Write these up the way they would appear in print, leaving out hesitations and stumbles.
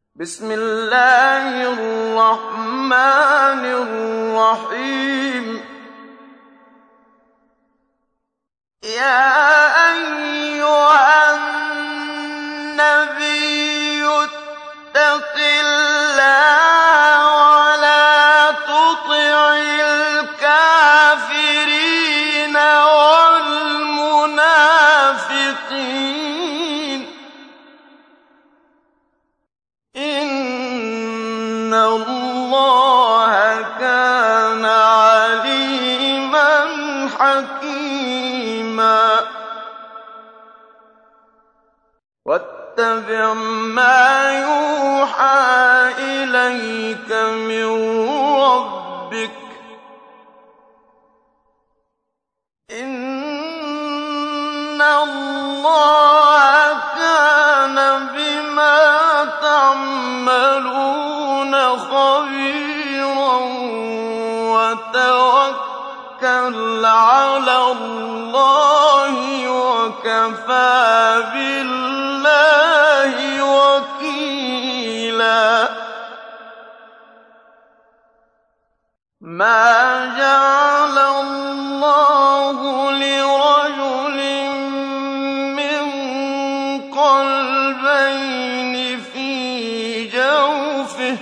بسم الله الرحمن الرحيم يا أيها النبي اتق الله ولا تطع الكافرين والمنافقين إن الله كان عليما حكيما واتبع ما يوحى إليك من ربك إن الله كان بما تعملون خبيرا وتوكل على الله وكفى بالله وكيلا ما جعل الله لرجل من قلبين في جوفه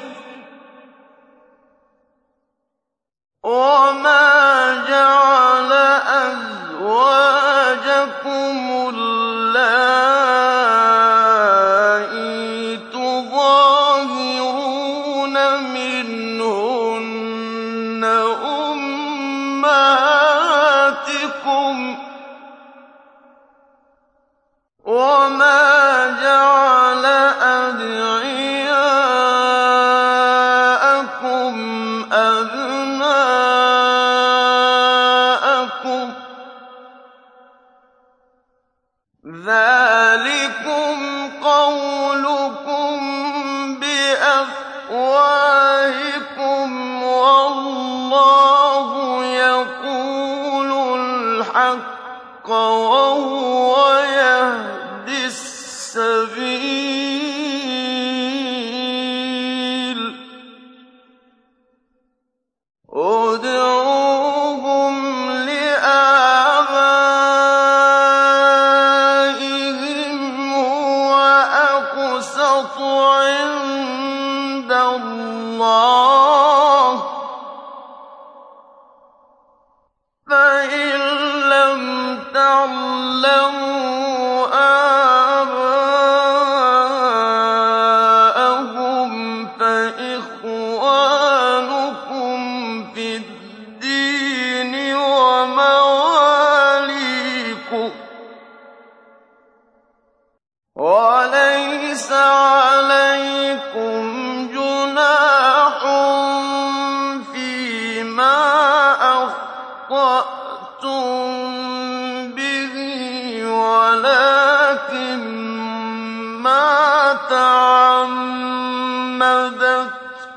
وما جعل أزواجكم اللائي تظاهرون منهن أمهاتكم وما جعل أدعياءكم أبناءكم ذلكم قولكم بأفواهكم والله يقول الحق وهو يهدي السبيل ادعوهم لآبائهم هو أقسط عند الله فإن لم تعلموا آباءهم فإخوانكم في الدين ومواليكم وليس عليكم جناح فيما أخطأتم به ولكن ما تعمدت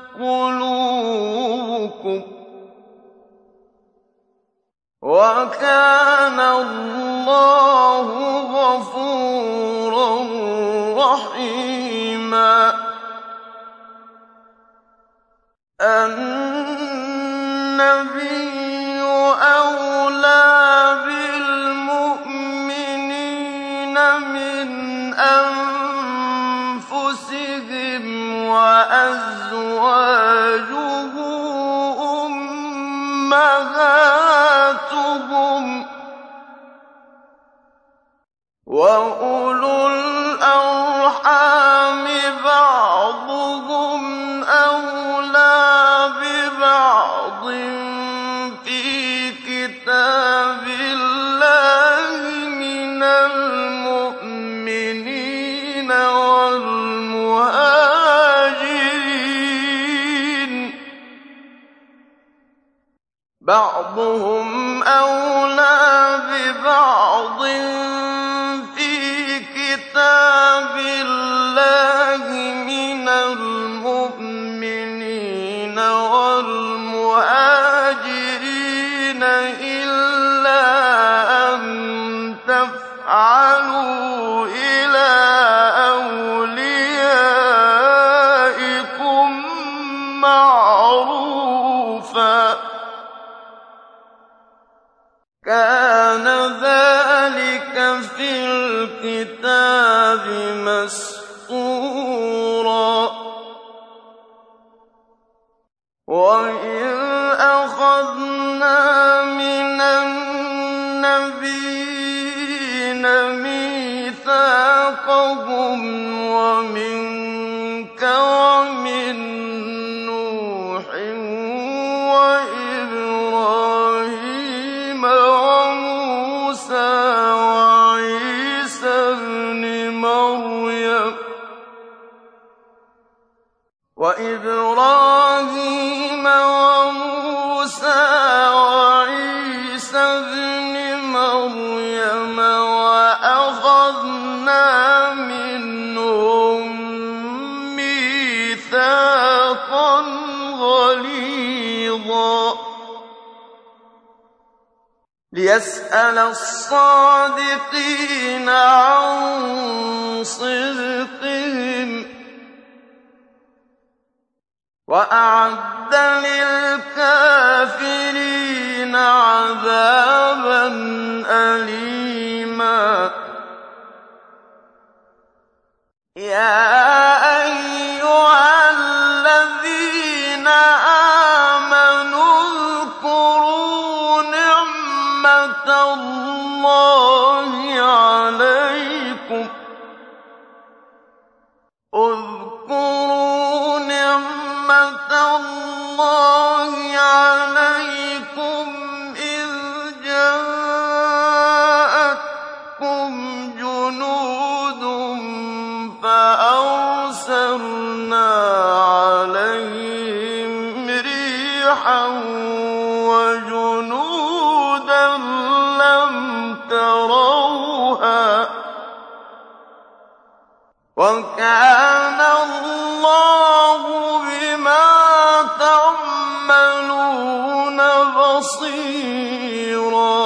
قلوبكم وكان الله غفورا رحيما النبي أولى بالمؤمنين من أنفسهم وأزواجه أمهاتهم وأولو الأرحام بعضهم أولى ببعض في كتاب الله من المؤمنين والمهاجرين بعضهم أولى ببعض في كتاب الله من المؤمنين والمهاجرين إلا أن تفعلوا إلى أوليائكم الكتاب مسطورا وإذ أخذنا من النبيين ميثاقهم ومنك ومن نوح وإبراهيم وموسى وعيسى ابن مريم وأخذنا منهم ميثاقا غليظا ليسأل الصادقين عن صدقهم وأعد للكافرين عذابا أليما يا أيها الذين آمنوا اذكروا نعمة الله عليكم إذ جاءتكم جنود فأرسلنا عليهم ريحا وجنودا لم تروها وكان الله بما تعملون بصيرا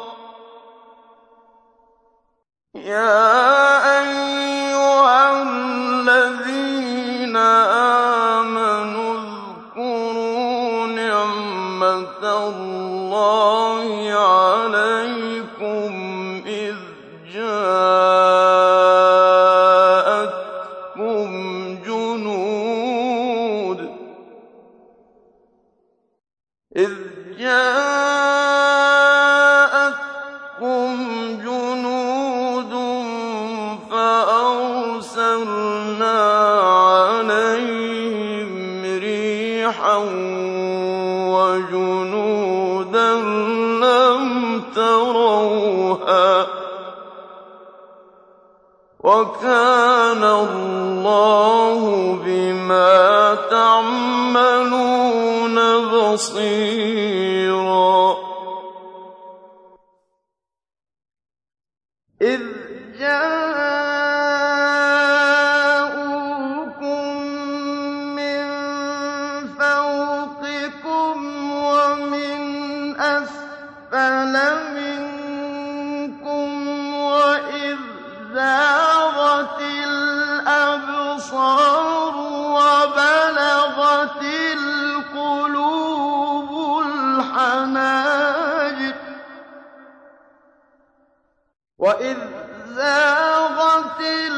يا أيها الذين آمنوا اذكروا نعمة الله عليكم إذ جاءتكم جنود فأرسلنا عليهم ريحا وجنودا لم تروها وكان الله بما تعملون بصيرا إذ جاءوكم من فوقكم ومن أسفل منكم وإذ زاغت الأبصار وبلغت القلوب الحناجر وإذ زاغت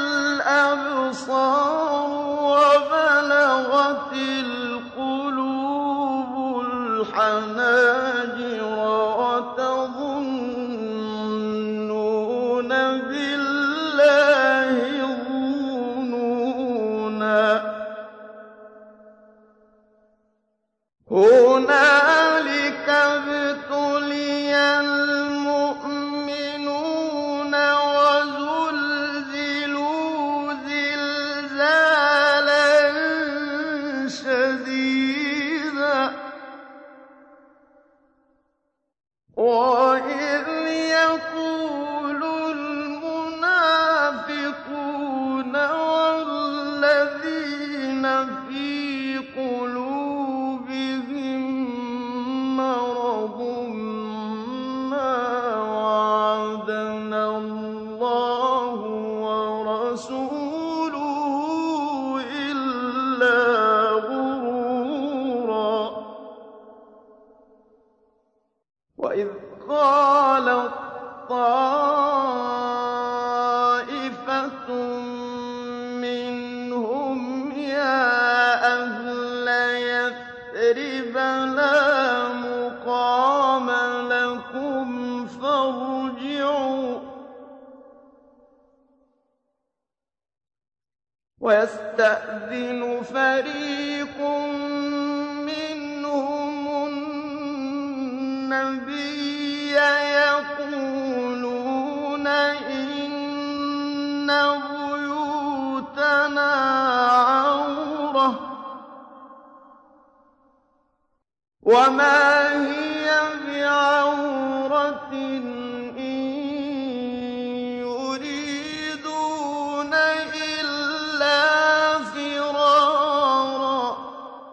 الأبصار وبلغت القلوب الحناجر وتظنون بالله الظنونا هنالك ابتلي المؤمنون وزلزلوا زلزالا شديدا وإذ يقول المنافقون والذين في قلوبهم مرض ما وعدنا الله ورسوله إلا غرورا وإذ قالت طائفة يَثْرِبَ لَا مُقَامَ لَكُمْ فَارْجِعُوا ۚ وَيَسْتَأْذِنُ فَرِيقٌ مِّنْهُمُ النَّبِيَّ يَقُولُونَ إِنَّ بُيُوتَنَا عَوْرَةٌ ۖ وَمَا هِيَ بِعَوْرَةٍ إِن يُرِيدُونَ إِلَّا فِرَارًا ۚ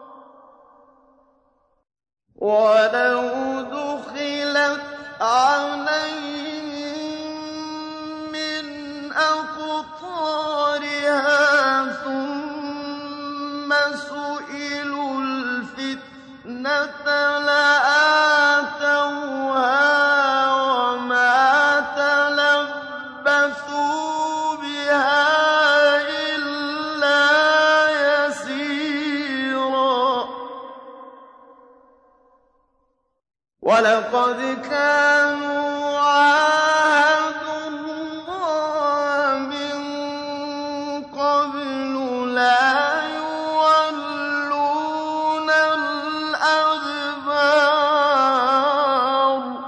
وَلَوْ دُخِلَتْ عَلَيْهِم مِّنْ أَقْطَارِهَا ثُمَّ سُئِلُوا الْفِتْنَةَ لَآتَوْهَا وَمَا تَلَبَّثُوا بِهَا إِلَّا يَسِيرًا ۚ وَلَقَدْ كَانُوا عَاهَدُوا اللَّهَ مِن قَبْلُ لَا يُوَلُّونَ الْأَدْبَارَ ۚ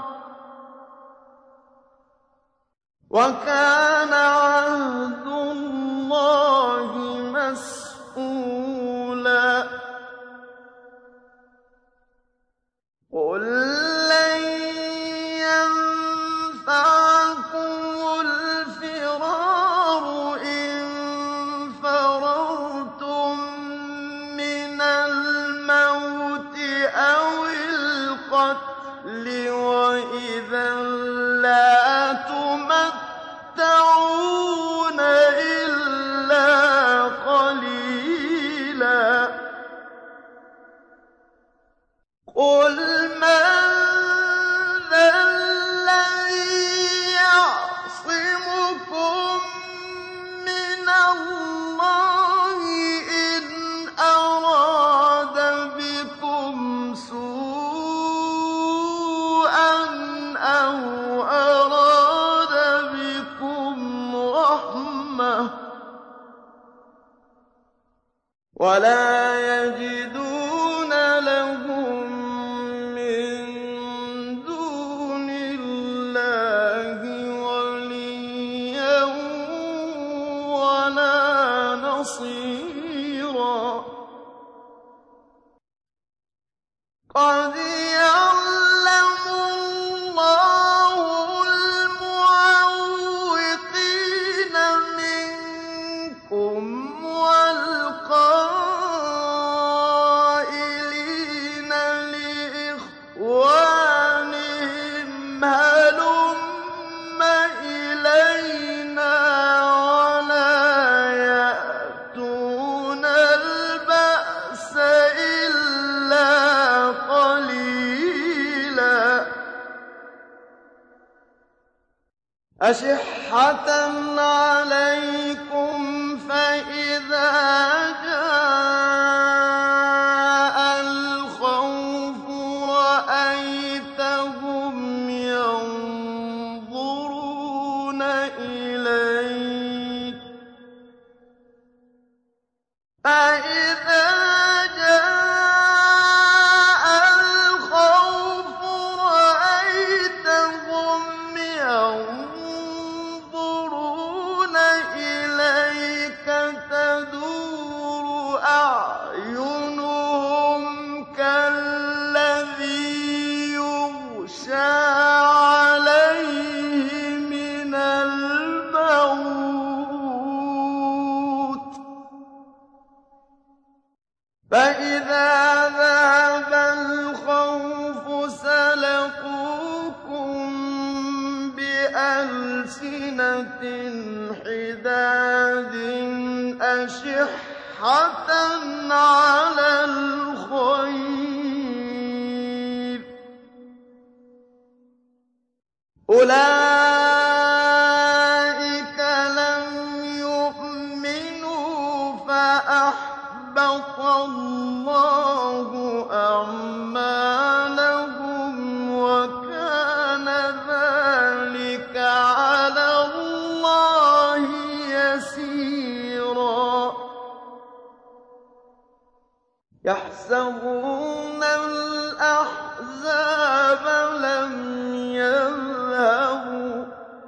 وَكَانَ عَهْدُ اللَّهِ مَسْئُولًا قُل لَّن يَنفَعَكُمُ الْفِرَارُ إِن فَرَرْتُم مِّنَ الْمَوْتِ أَوِ الْقَتْلِ ۖ وَإِذًا لَّا تُمَتَّعُونَ إِلَّا قَلِيلًا قُلْ مَن ذَا الَّذِي يَعْصِمُكُم مِّنَ اللَّهِ إِنْ أَرَادَ بِكُمْ سُوءًا أَوْ أَرَادَ بِكُمْ رَحْمَةً ۚ وَلَا يَجِدُونَ لَهُم مِّن دُونِ اللَّهِ وَلِيًّا وَلَا نَصِيرًا قَدْ يَعْلَمُ اللَّهُ الْمُعَوِّقِينَ مِنكُمْ وَالْقَائِلِينَ لِإِخْوَانِهِمْ هَلُمَّ إِلَيْنَا وَلَا يَأْتُونَ الْبَأْسَ إِلَّا قَلِيلًا أَشِحَّةً عَلَيْكُمْ فَإِذَا جَاءَ الْخَوْفُ رَأَيْتَهُمْ يَنظُرُونَ إِلَيْكَ تَدُورُ أَعْيُنُهُمْ كَالَّذِي يُغْشَىٰ عَلَيْهِ مِنَ الْمَوْتِ ۖ فَإِذَا ذَهَبَ الْخَوْفُ سَلَقُوكُم بِأَلْسِنَةٍ حِدَادٍ أَشِحَّةً عَلَى الْخَيْرِ ۚ أُولَٰئِكَ لَمْ يُؤْمِنُوا فَأَحْبَطَ اللَّهُ أَعْمَالَهُمْ يحسبون الأحزاب لم يذهبوا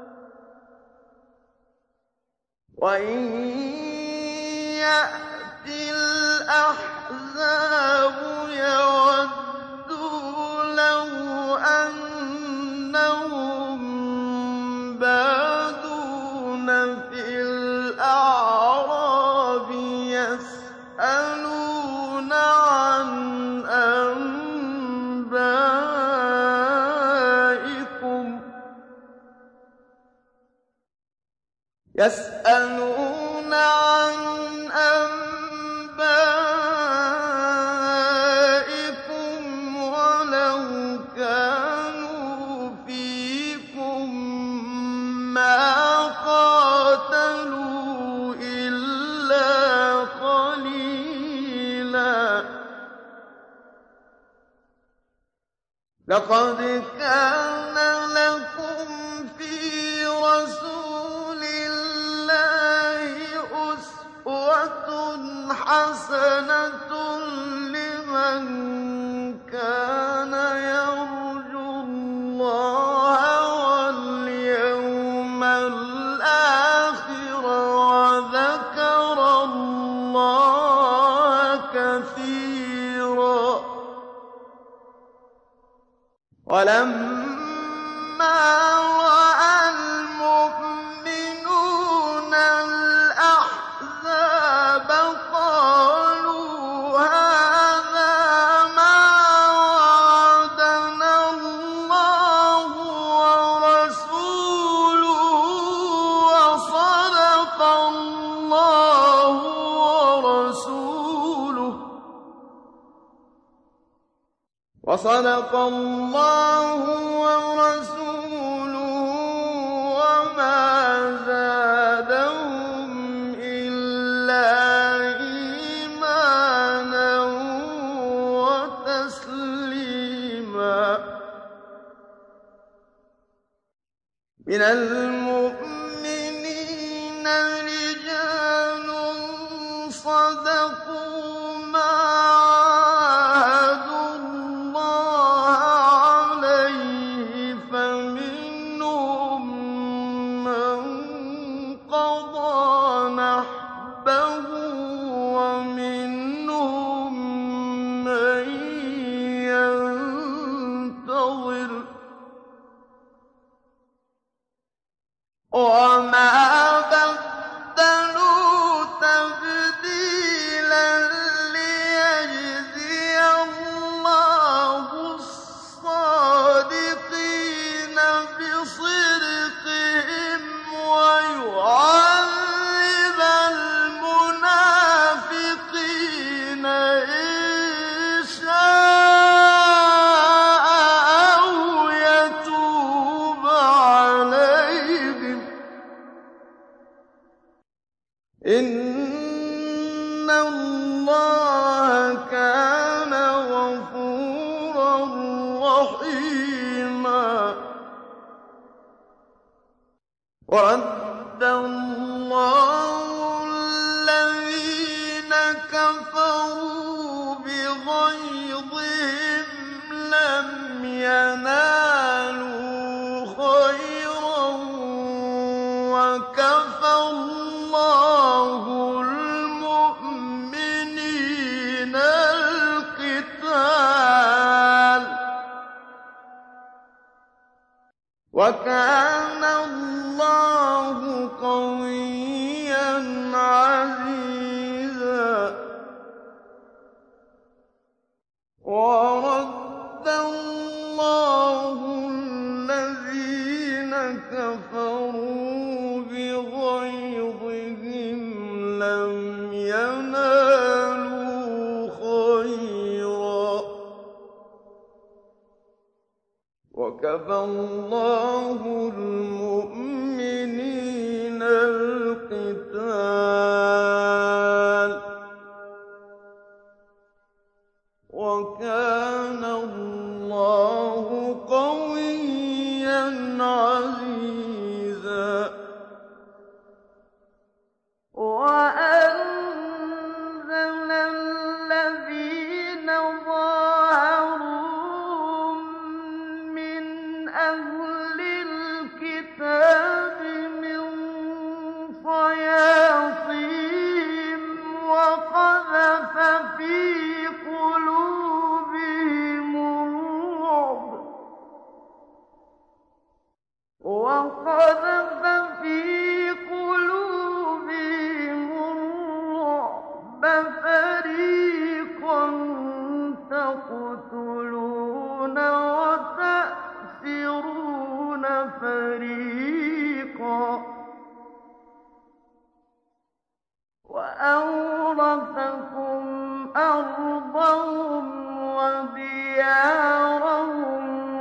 وإن يأتي الأحزاب يودوا لو أنهم بادون في الأعراب يسألون عن أنبائكم ولو كانوا فيكم ما قاتلوا إلا قليلا لقد كان لكم في رسول الله أسوة حسنة لمن كان يرجو الله واليوم الآخر وذكر الله كثيرا ولما رأى المؤمنون الأحزاب قالوا هذا ما وعدنا الله ورسوله وصدق الله ورسوله وما زادهم إلا إيمانا وتسليما من المؤمنين رجال صدقوا ما عاهدوا الله عليه فمنهم من قضى نحبه ومنهم من ينتظر وما بدلوا تبديلا ليجزي الله الصادقين بصدقهم ويعذب المنافقين إن شاء أو يتوب عليهم إن الله كان غفورا رحيما ورد الله الذين كفروا بغيظهم لم ينالوا خيرا وكفى الله المؤمنين القتال وكان الله قويا عزيزا ورد الله الذين كفروا بغيظهم لم ينالوا خيرا وكفى الله المؤمنين القتال وكان الله قويا عزيزا وأنزل الذين أرضهم وديارهم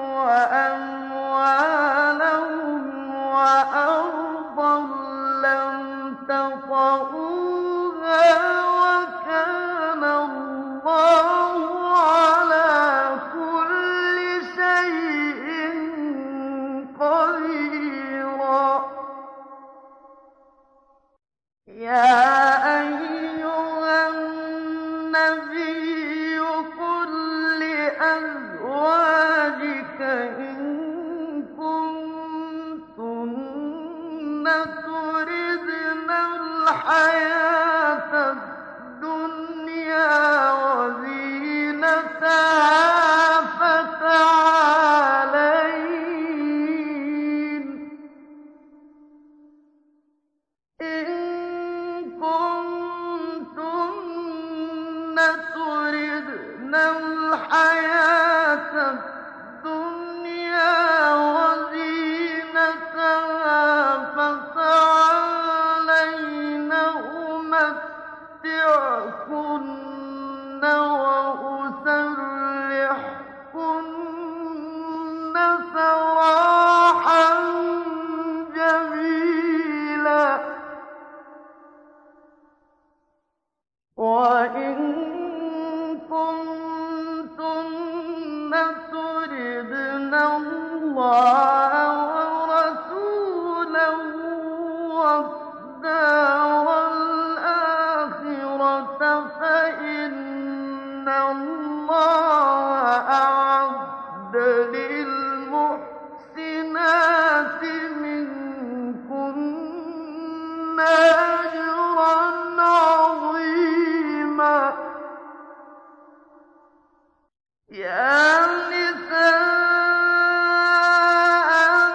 وأموالهم وأرضا لم تطئوها وكان الله على كل شيء قديرا يا أيها النبي قل لأزواجك إن كنتن تردن الحياة الدنيا وزينتها فتعالين إن كنتن تردن الحياة الدنيا وزينتها فتعالين أمتعكن وأسرحكن سراحا جميلا وإن كنتن تردن الله ورسوله والدار الآخرة فإن الله أعد للمحسنات منكن أجرا عظيما يا نساء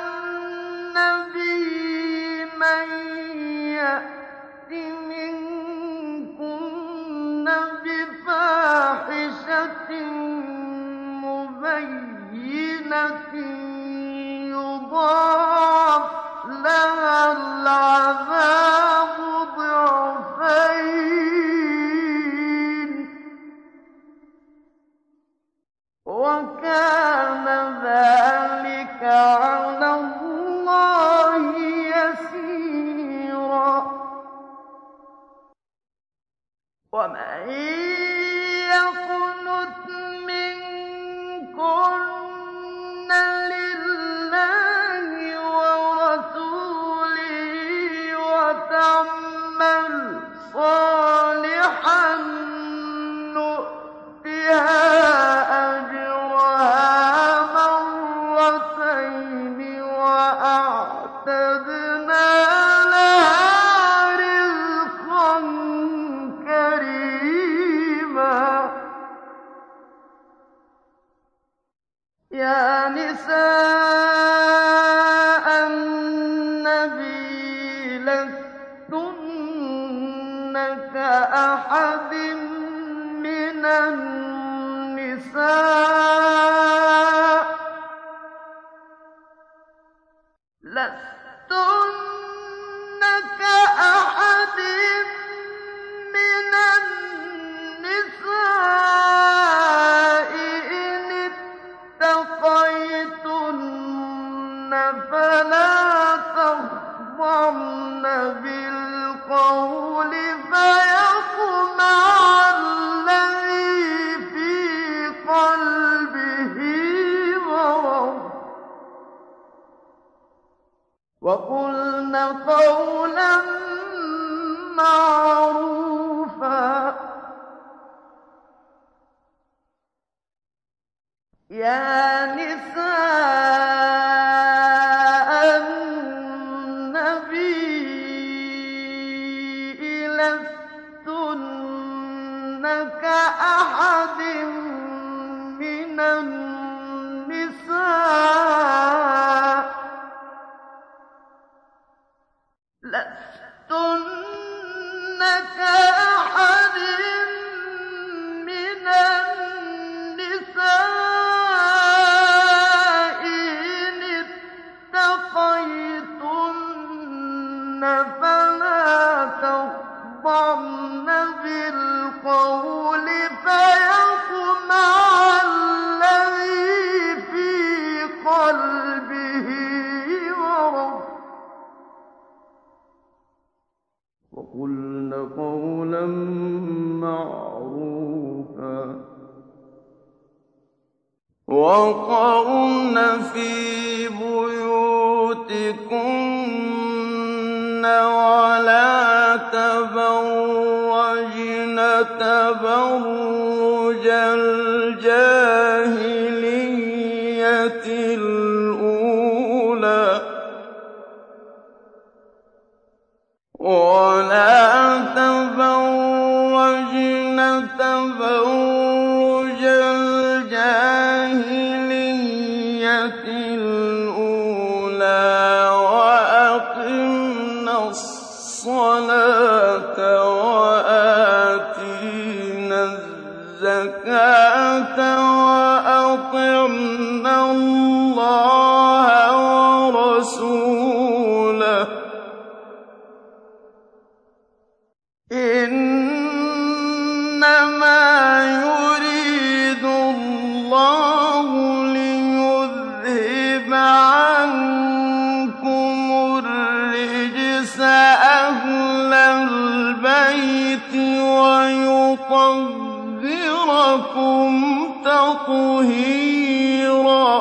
النبي من يأت منكن بفاحشة مبينة يضاعف لها العذاب ضعفين وكان ذلك على الله يسيرا ومن يقنت منكن لله ورسوله وتعمل صالحا نؤتها أجرها مرتين وأعتدنا لها رزقا كريما يا نساء النبي لستن كأحد من النساء لستن كأحد من النساء إن اتقيتن فلا تخضعن بالقول فيطمع الذي في قلبه مرض وقلن قولا معروفا يا نساء النبي لستن كأحد من النساء لستن كأحد من النساء إن اتقيتن فلا تخضعن بالقول وَقَرْنَ فِي بُيُوتِكُنَّ وَلَا تَبَرَّجْنَ تَبَرُّجَ الْجَاهِلِيَّةِ الْأُولَىٰ وَأَقِمْنَ الصَّلَاةَ وَآتِينَ الزَّكَاةَ وَأَطِعْنَ اللَّهَ وَرَسُولَهُ إِنَّمَا يُرِيدُ اللَّهُ لِيُذْهِبَ عَنكُمُ الرِّجْسَ أَهْلَ الْبَيْتِ وَيُطَهِّرَكُمْ تَطْهِيرًا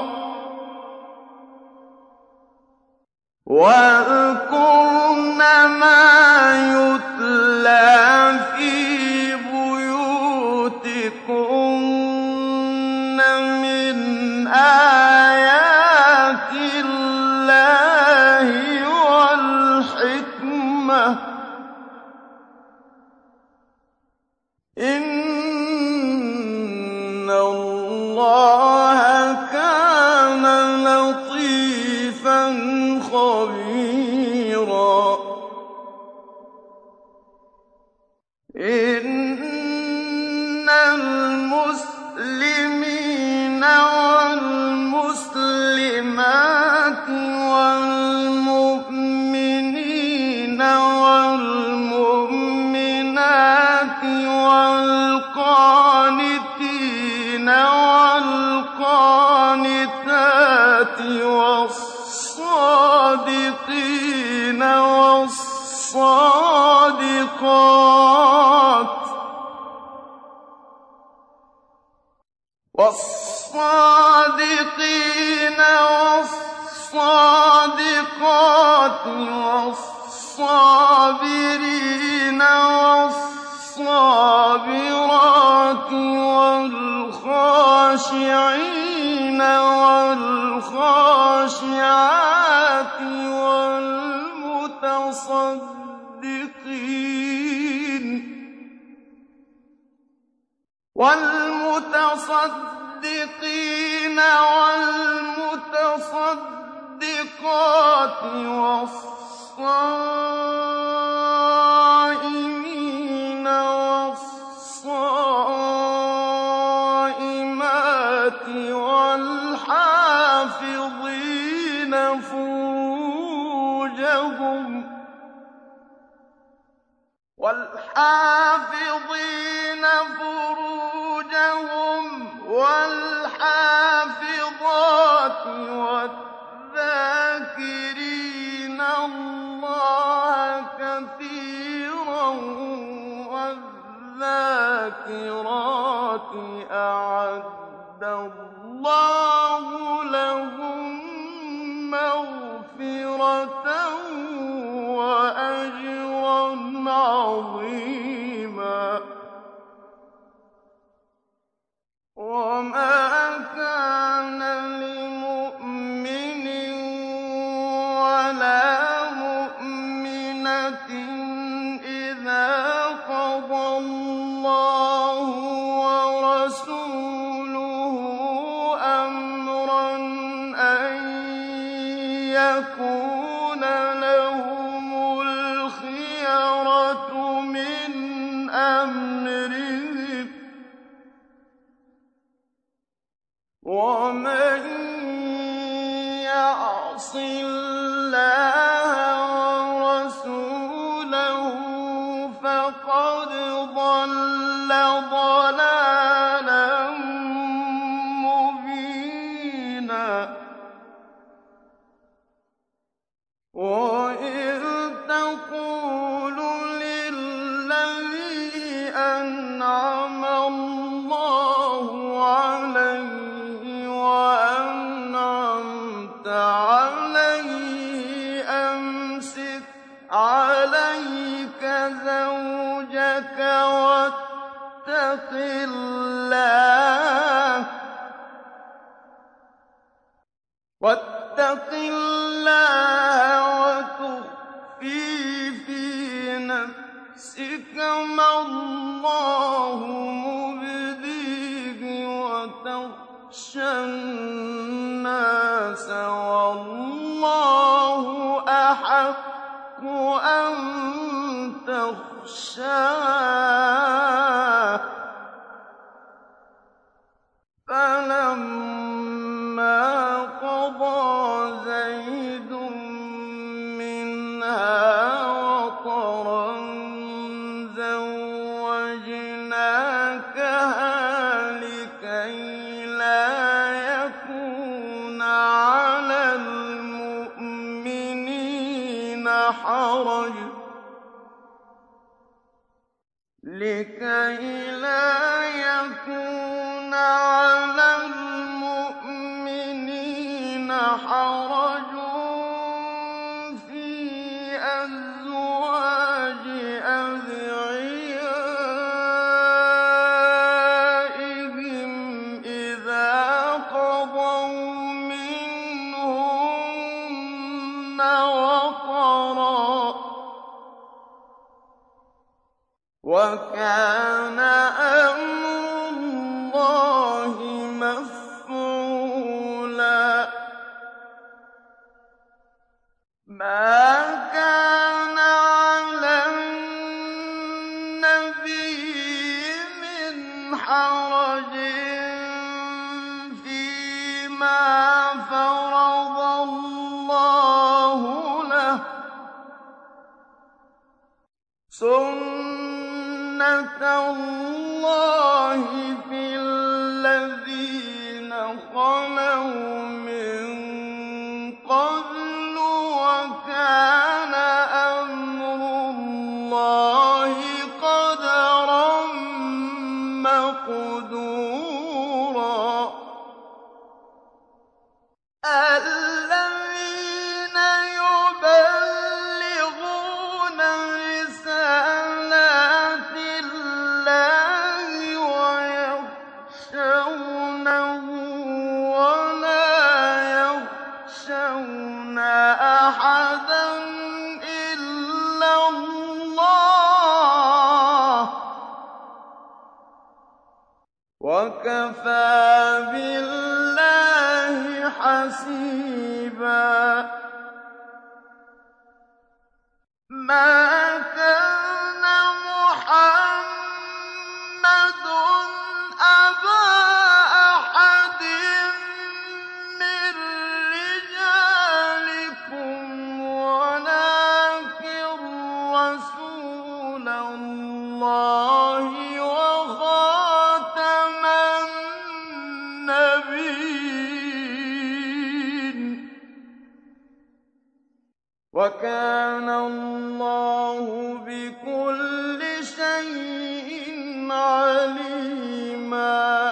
وَاذْكُرْنَ مَا يُتْلَىٰ فِي بُيُوتِكُنَّ مِنْ آيَاتِ اللَّهِ وَالْحِكْمَةِ ۚ إِنَّ اللَّهَ كَانَ لَطِيفًا خَبِيرًا إِنَّ الْمُسْلِمِينَ وَالْمُسْلِمَاتِ وَالْمُؤْمِنِينَ وَالْمُؤْمِنَاتِ وَالْقَانِتِينَ وَالْقَانِتَاتِ وَالصَّادِقِينَ وَالصَّادِقَاتِ وَالصَّابِرِينَ وَالصَّابِرَاتِ وَالْخَاشِعِينَ وَالْخَاشِعَاتِ وَالْمُتَصَدِّقِينَ وَالْمُتَصَدِّقَاتِ وَالصَّائِمِينَ وَالصَّائِمَاتِ وَالْحَافِظِينَ فُرُوجَهُمْ وَالْحَافِظَاتِ وَالذَّاكِرِينَ اللَّهَ كَثِيرًا وَالذَّاكِرَاتِ أَعَدَّ اللَّهُ لَهُم مَّغْفِرَةً وَأَجْرًا عَظِيمًا وَمَا كَانَ لِمُؤْمِنٍ وَلَا مُؤْمِنَةٍ إِذَا قَضَى اللَّهُ وَرَسُولُهُ أَمْرًا أَن يَكُونَ لَهُمُ الْخِيَرَةُ مِنْ أَمْرِهِمْ ۗ وَمَن يَعْصِ اللَّهَ وَرَسُولَهُ فَقَدْ ضَلَّ ضَلَالًا مُّبِينًا وَإِذْ تَقُولُ لِلَّذِي أَنْعَمَ اللَّهُ عَلَيْهِ واتق الله وتخفي في نفسك ما الله مبديه وتخشى الناس والله أحق أن تخشاه فلما قضى زيد منها وطرا زوجناكها لكي لا يكون على المؤمنين حرج في أزواج أدعيائهم إذا قضوا منهن وطرا وكان أمر الله مفعولا ما كان على النبي من حرج فيما فرض الله له سنة الله في الذين خلوا من قبل وكان أمر الله قدرا مقدورا الذين يبلغون رسالات الله ويخشونه ولا يخشون أحدا إلا الله وكفى بالله حسيبا ما كان محمد أبا أحد من رجالكم ولكن رسول الله وخاتم النبيين وكان الله بكل شيء عليما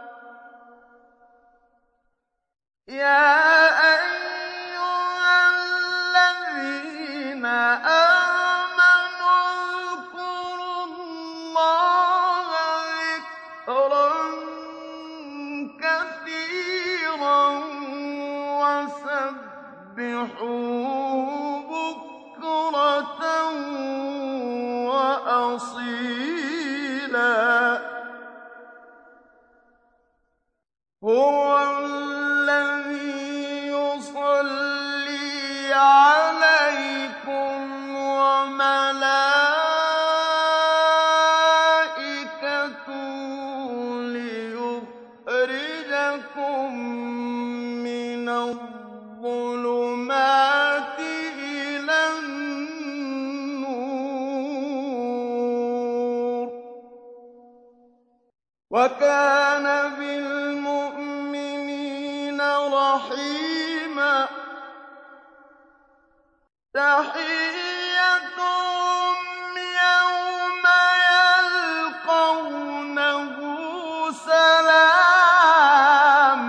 يا أيها الذين آمنوا اذكروا الله ذكرا كثيرا وسبحوه بكرة وأصيلا هو الذي يصلي عليكم وملائكته ليخرجكم من الظلمات إلى النور وكان بالمؤمنين رحيما تحيتهم يوم يلقونه سلام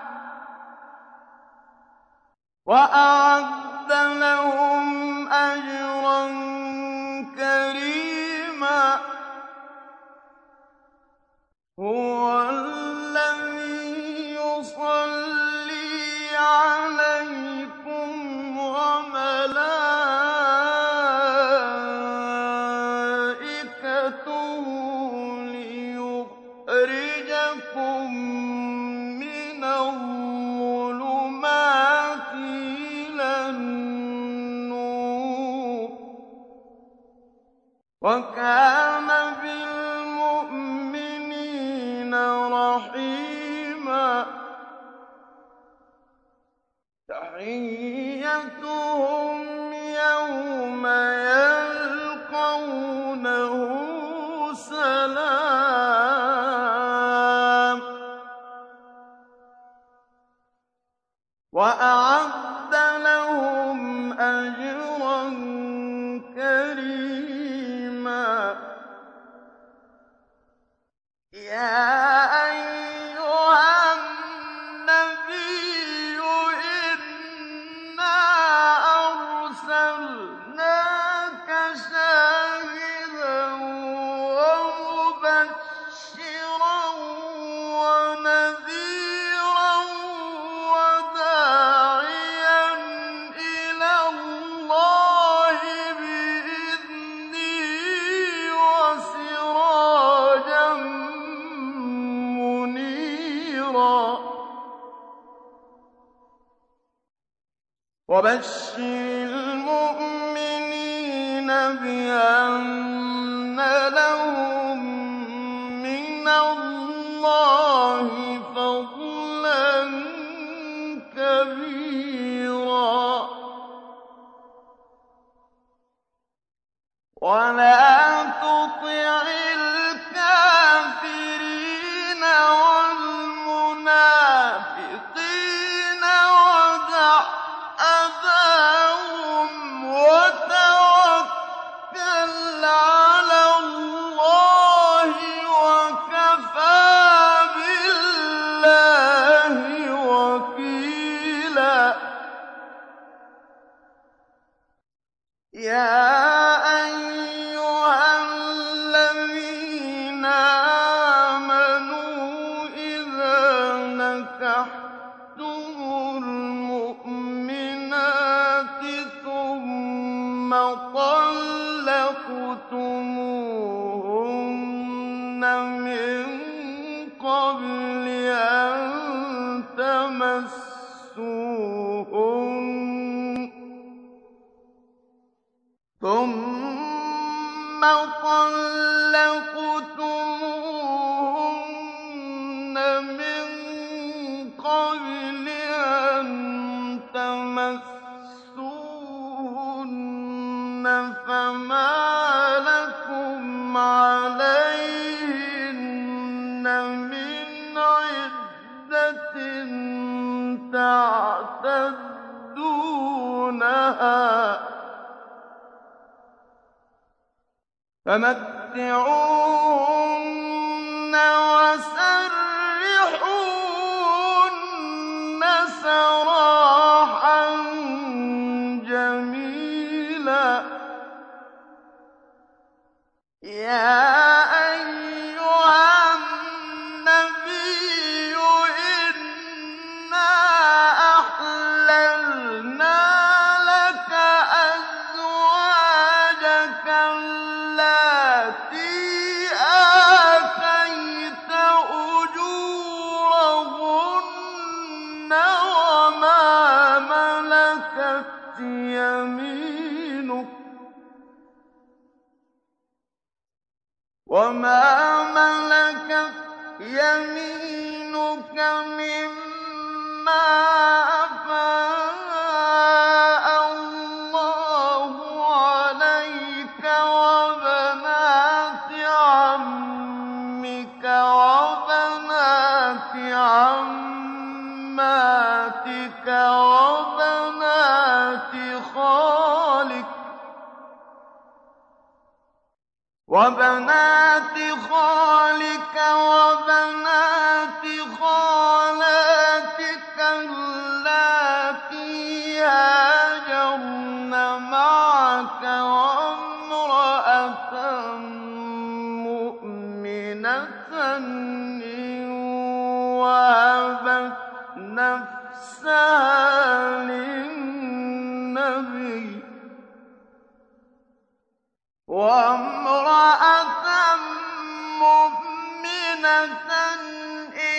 وأعد لهم أجرا كريما من الظلمات إلى النور وكان بالمؤمنين رحيما تحيتهم يوم يلقونه سلام وأعد لهم أجرا كريما يا أيها النبي إنا أرسلناك شاهدا ومبشرا ونذيرا وداعيا إلى الله بإذنه وسراجا منيرا وبشر المؤمنين بأن لهم من الله فضلا كبيرا ولا تطع الكافرين والمنافقين ودع أذاهم وتوكل على الله وكفى بالله وكيلا يا أيها الذين آمنوا إذا نكحتم المؤمنات ثم طلقتموهن من قبل أن تمسوهن ثم طلقتموهن من قبل أن تمسوهن فما لكم عليهن من عدة تعتدونها فمتعوهن وسرحوهن سراحا جميلا يا أيها النبي إنا أحللنا لك أزواجك التي آتيت أجورهن وما ملكت يمينك مما أفاء الله عليك وبنات عمك وبنات عماتك وبنات خالك وبنات خالاتك اللاتي هاجرن معك وامرأة مؤمنة إن وهبت نفسها للنبي وامرأة مؤمنة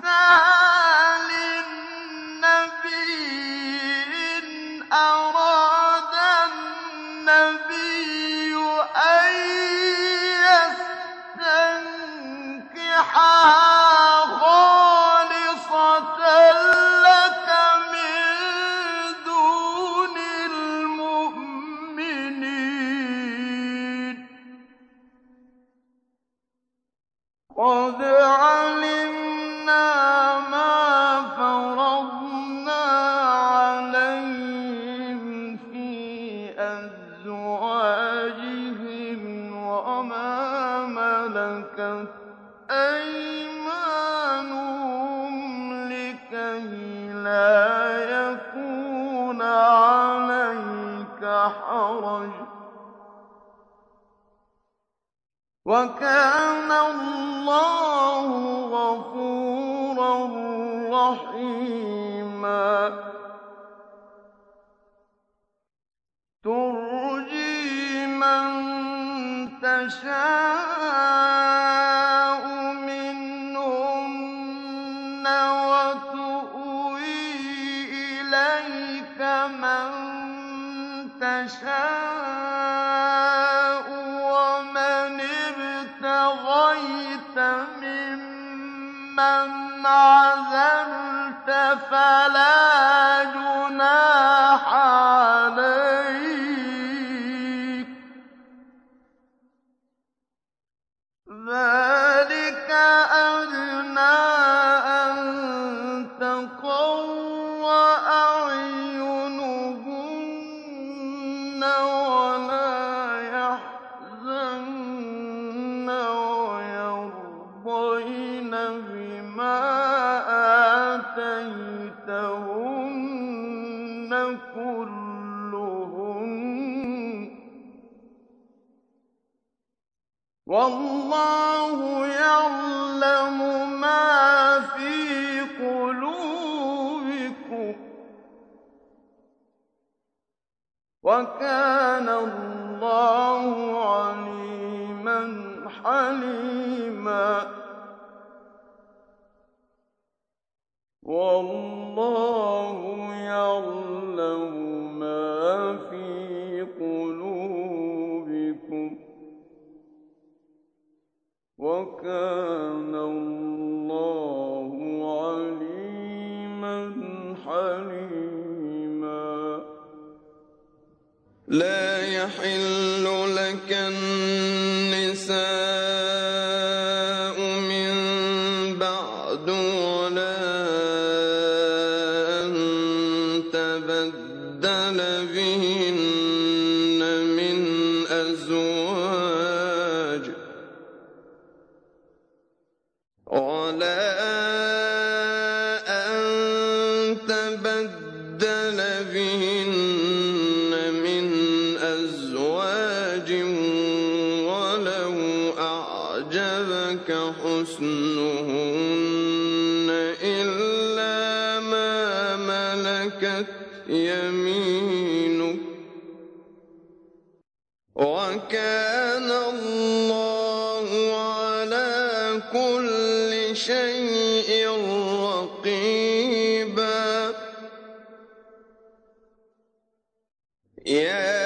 لِّلنَّبِيِّ إِنْ أَرَادَ النَّبِيُّ أَن يَسْتَنكِحَهَا خَالِصَةً لَّكَ مِن دُونِ الْمُؤْمِنِينَ ۗ قَدْ عَلِمْنَا مَا فَرَضْنَا عَلَيْهِمْ فِي أَزْوَاجِهِمْ وَمَا مَلَكَتْ أَيْمَانُهُمْ لِكَيْلَا يَكُونَ عَلَيْكَ حَرَجٌ ۗ وَكَانَ اللَّهُ غَفُورًا رَّحِيمًا. تُرْجِي مَن تَشَاءُ مِنْهُنَّ وَتُؤْوِي إِلَيْكَ مَن تَشَاءُ وَمَنِ ابْتَغَيْتَ مِمَّنْ عَزَلْتَ فَلَا جُنَاحَ عَلَيْكَ ۚ ذَٰلِكَ أَدْنَىٰ أَن تَقَرَّ أَعْيُنُهُنَّ وَلَا يَحْزَنَّ وَيَرْضَيْنَ بِمَا آتَيْتَهُنَّ كُلُّهُنَّ ۚ وَاللَّهُ يَعْلَمُ مَا فِي قُلُوبِكُمْ ۚ وَكَانَ اللَّهُ عَلِيمًا حَلِيمًا. وَاللَّهُ يَعْلَمُ مَا فِي قُلُوبِكُمْ ۚ وَكَانَ اللَّهُ عَلِيمًا حَلِيمًا. لَا يَحِلُّ لَكَ النِّسَاءُ مِن بَعْدُ وَلَا أَن تَبَدَّلَ بِهِنَّ مِنْ أَزْوَاجٍ وَلَوْ أَعْجَبَكَ حُسْنُهُنَّ إِلَّا مَا مَلَكَتْ يَمِينُكَ ۗ وَكَانَ اللَّهُ عَلَىٰ كُلِّ شَيْءٍ رَّقِيبًا. يَا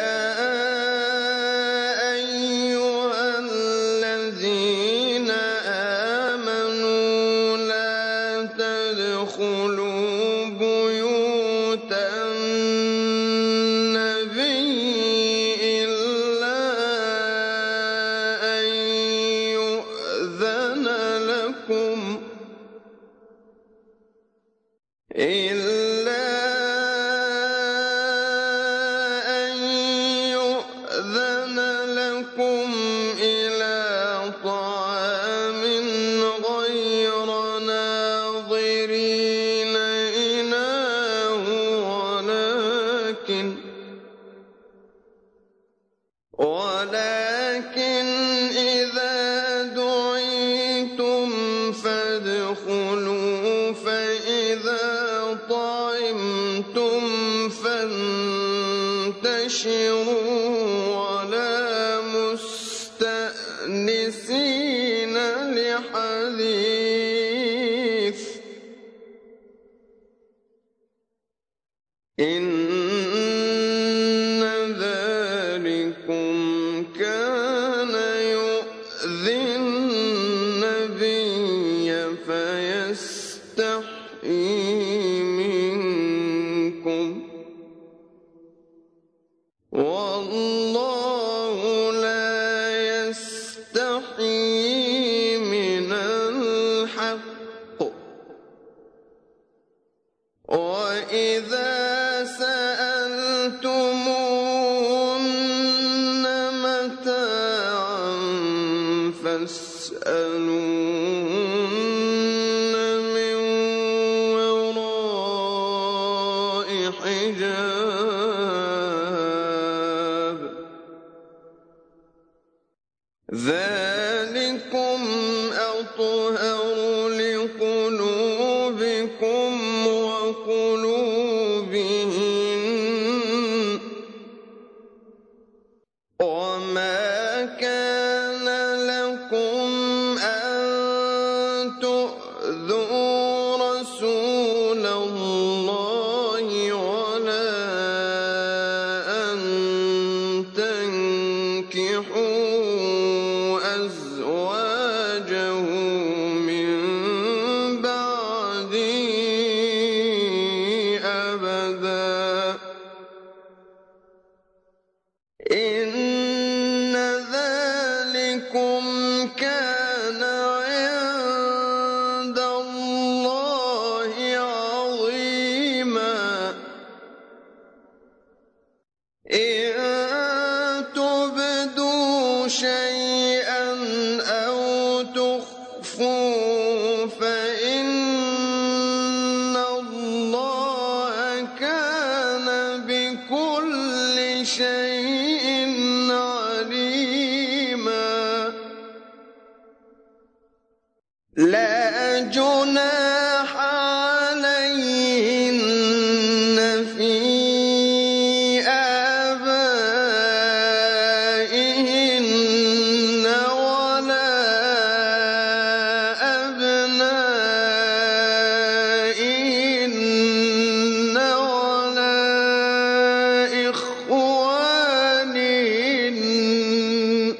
أَيُّهَا الَّذِينَ آمَنُوا لَا تَدْخُلُوا بُيُوتَ النَّبِيِّ إِلَّا أَن يُؤْذَنَ لَكُمْ إِلَىٰ طَعَامٍ غَيْرَ نَاظِرِينَ إِنَاهُ وَلَٰكِنْ إِذَا دُعِيتُمْ فَادْخُلُوا فَإِذَا طَعِمْتُمْ فَانتَشِرُوا وَلَا مُسْتَأْنِسِينَ لِحَدِيثٍ ۚ يستحيي من الحق وإذا سألتموهن متاعا فاسألوهن من وراء حجاب ذلكم أطهر لقلوبكم وقلوبهن وما كان لكم أن تؤذوا رسول الله ولا أن تنكحوا أزواجه من بعده أبدا إن ذلكم كان عند الله عظيما إن تبدوا شيئا أو تخفوه فإن الله كان بكل شيء عليما لا جناح عليهن في آبائهن ولا أبنائهن ولا إخوانهن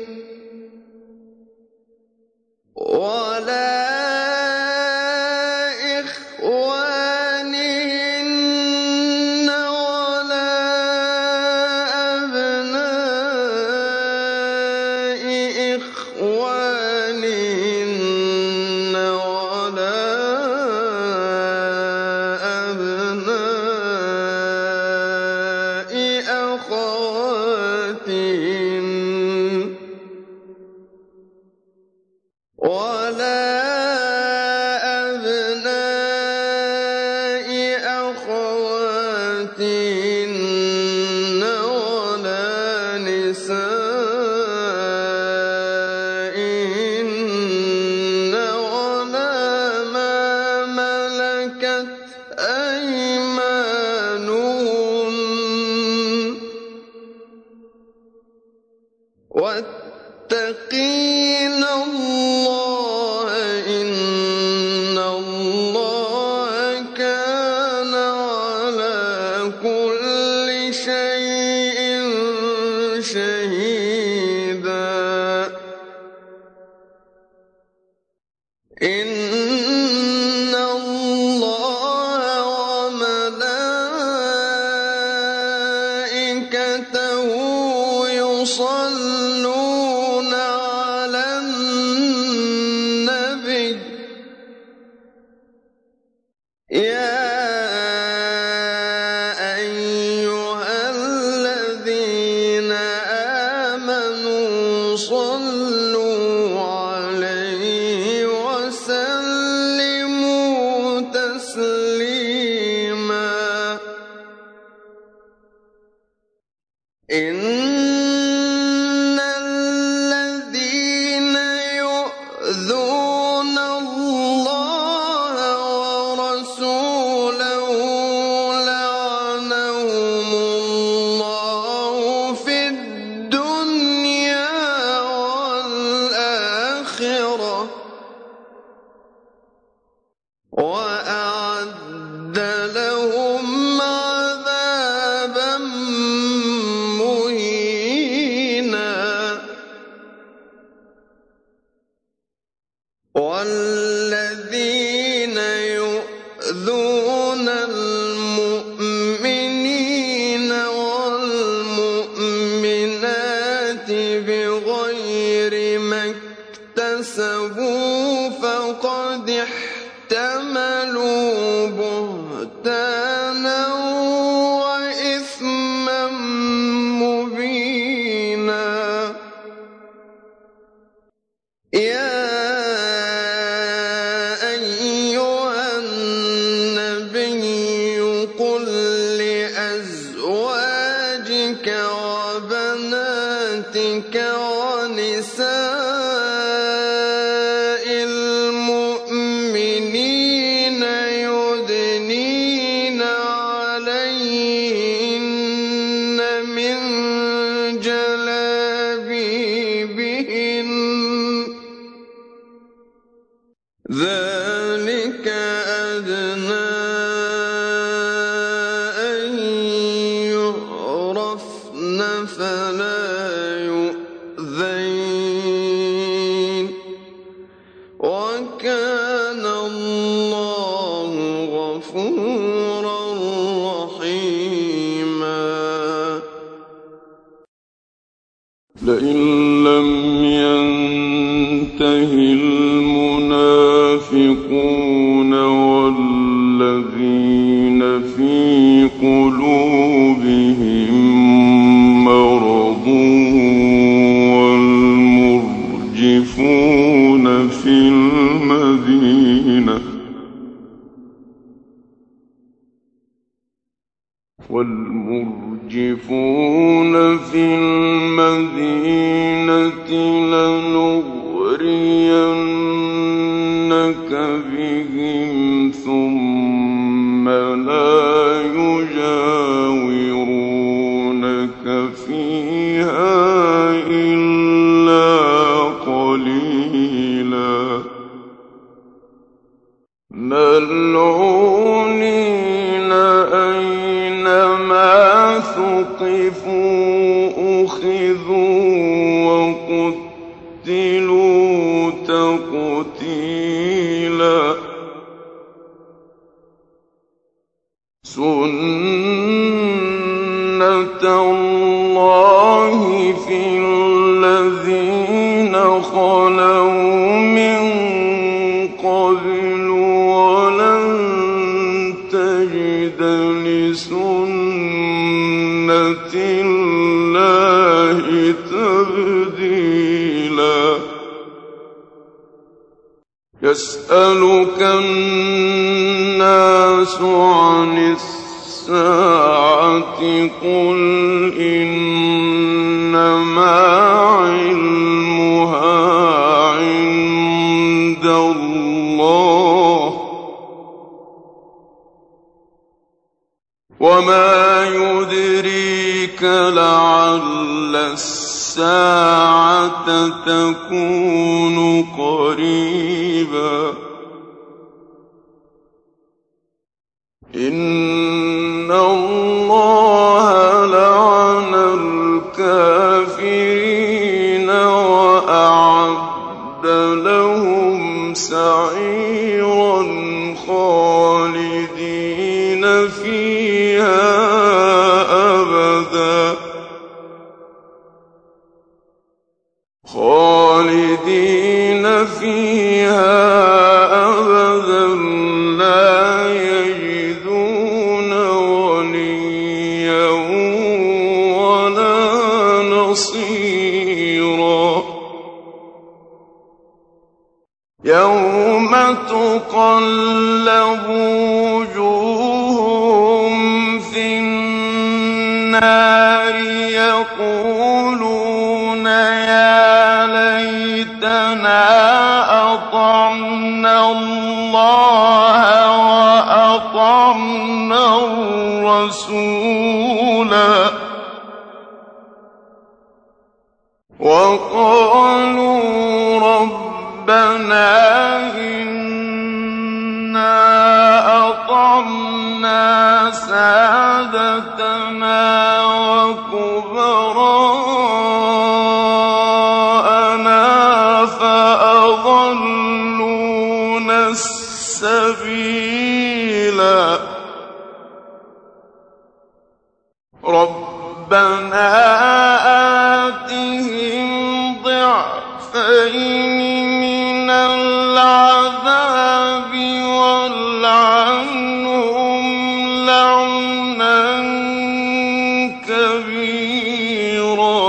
ولا أبناء إخوانهن ولا أبناء أخواتهن ولا أبناء أخواتهن ولا نسائهن ولا ما ملكت أيمانهن واتقين الله إن الله كان على كل شيء شهيدا إن الله وملائكته يصلون على النبي يا أيها الذين آمنوا صلوا عليه وسلموا تسليما إن الذين يؤذون الله ورسوله لعنهم الله في الدنيا والآخرة وأعد لهم عذابا مهينا والذين يؤذون المؤمنين والمؤمنات بغير مكر اكْتَسَبُوا فَقَدِ احْتَمَلُوا بُهْتَانًا وَإِثْمًا مُّبِينًا يَا أَيُّهَا النَّبِيُّ قُل لِّأَزْوَاجِكَ وَبَنَاتِكَ وَنِسَاءِ الْمُؤْمِنِينَ يُدْنِينَ عَلَيْهِنَّ مِن جَلَابِيبِهِنَّ ۚ ذَٰلِكَ أَدْنَىٰ أَن يُعْرَفْنَ فَلَا يُؤْذَيْنَ ۗ وَكَانَ اللَّهُ غَفُورًا رَّحِيمًا لئن لم ينته المنافقون والذين في قلوبهم مرض والمرجفون في المدينة لنغرينك بهم ثم لا يجاورونك فيها إلا قليلا ملعونين أينما ثقفوا أخذوا وقتلوا تقتيلا سنة الله في الذين خلوا من قبل ولن تجد لسنة الله تبديلا يسألك الناس عن الساعة قل إنما علمها عند الله وما يدريك لعل الساعة تكون قريبا إن الله لعن الكافرين وأعد لهم سعيرا خالدين فيها أبدا لا يجدون وليا ولا نصيرا يوم تقلب وجوههم في النار يقولون يا ليتنا أطعنا الله وأطعنا الرسولا وقالوا ربنا إنا أطعنا سادتنا وكبراءنا فأضلونا السبيلا ربنا آتهم ضعفين من العذاب والعنهم لعنا كبيرا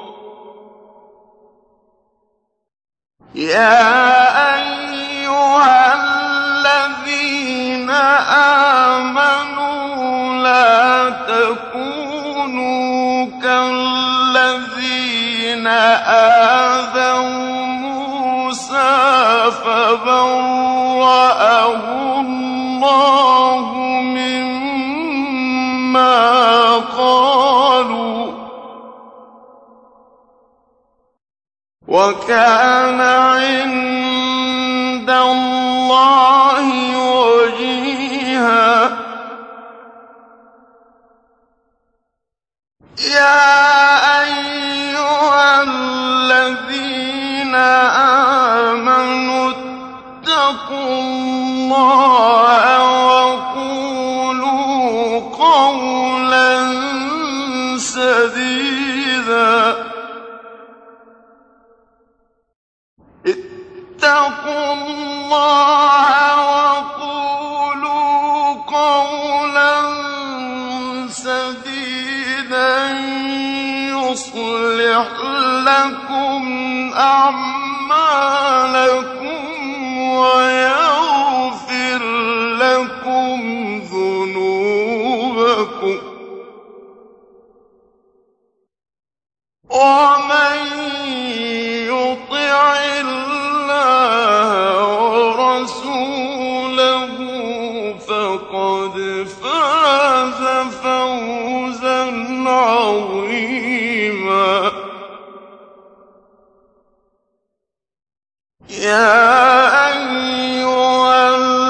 يا أيها الذين آمنوا لا تكونوا كالذين آذوا موسى فبرأه الله مما قالوا وكان عند الله وجيها يا أيها الذين آمنوا اتقوا الله وقولوا قولا سديدا اتقوا الله وقولوا قولا سديدا يصلح لكم أعمالكم ويغفر لكم ذنوبكم ومن يطع الله ورسوله فقد فاز فوزا عظيما يا أيها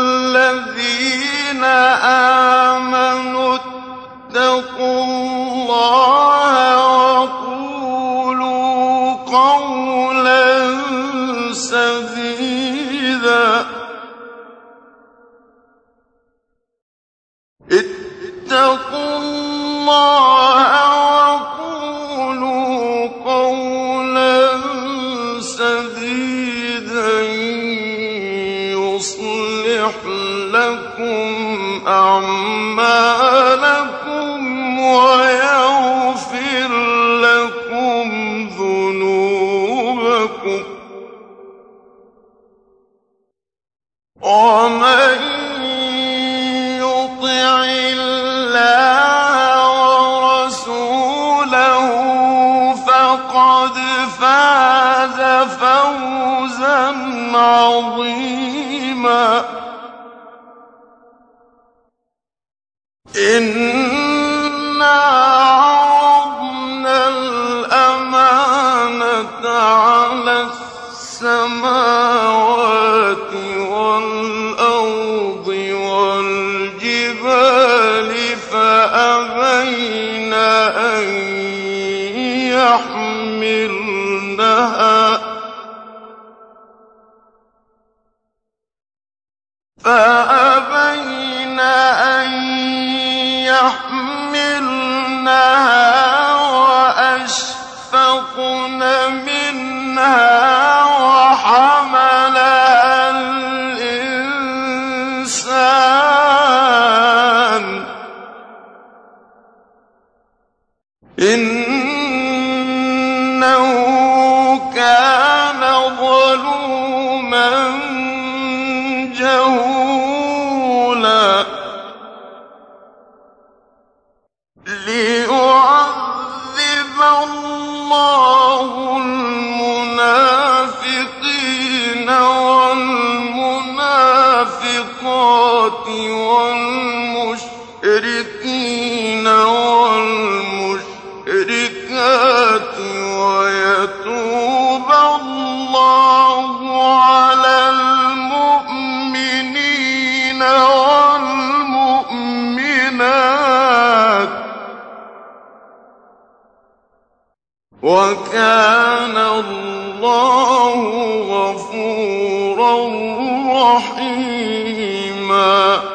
الذين آمنوا اتقوا الله وقولوا قولا سديدا اتقوا الله وقولوا قولا سديدا يصلح لكم أعمالكم ويغفر لكم ذنوبكم ومن يطع الله ورسوله فقد فاز فوزا عظيما إنا عرضنا الأمانة على السماوات والأرض والجبال فأبين أن يحملنها وأشفقن منها وحملها الإنسان إنه كان ظلوما جهولا ليعذب الله المنافقين والمنافقات والمشركين والمشركات ويتوب الله على المؤمنين والمؤمنات وكان الله غفورا رحيما